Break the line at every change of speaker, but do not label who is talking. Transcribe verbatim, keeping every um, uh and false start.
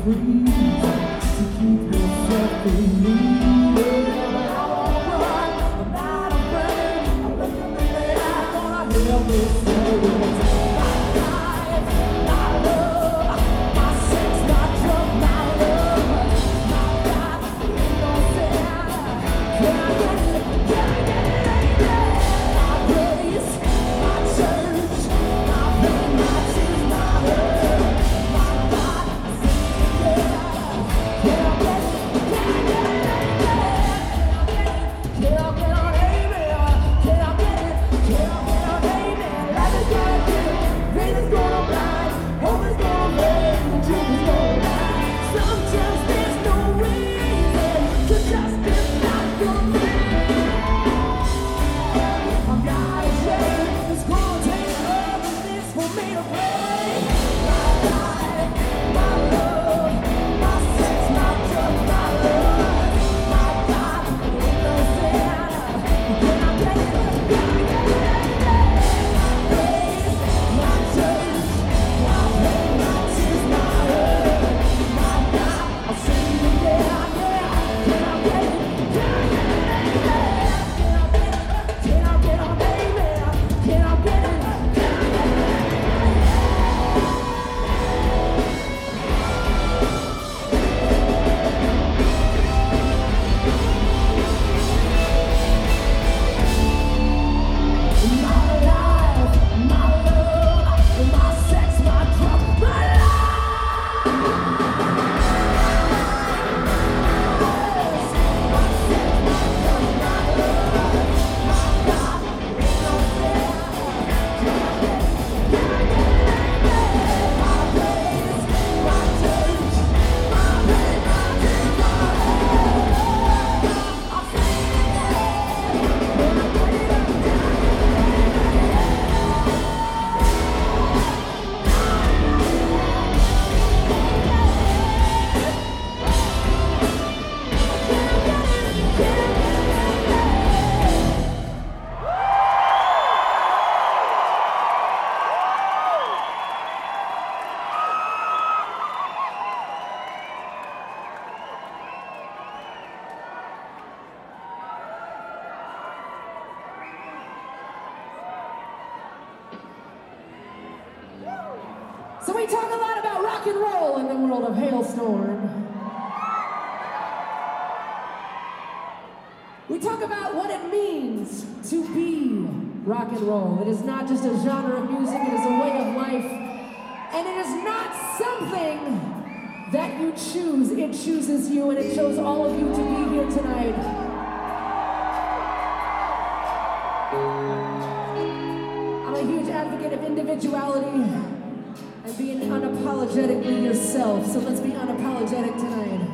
So we talk a lot about rock and roll in the world of Halestorm. We talk about what it means to be rock and roll. It is not just a genre of music, it is a way of life. And it is not something that you choose, it chooses you, and it chose all of you to be here tonight. I'm a huge advocate of individuality and being unapologetically yourself, so let's be unapologetic tonight.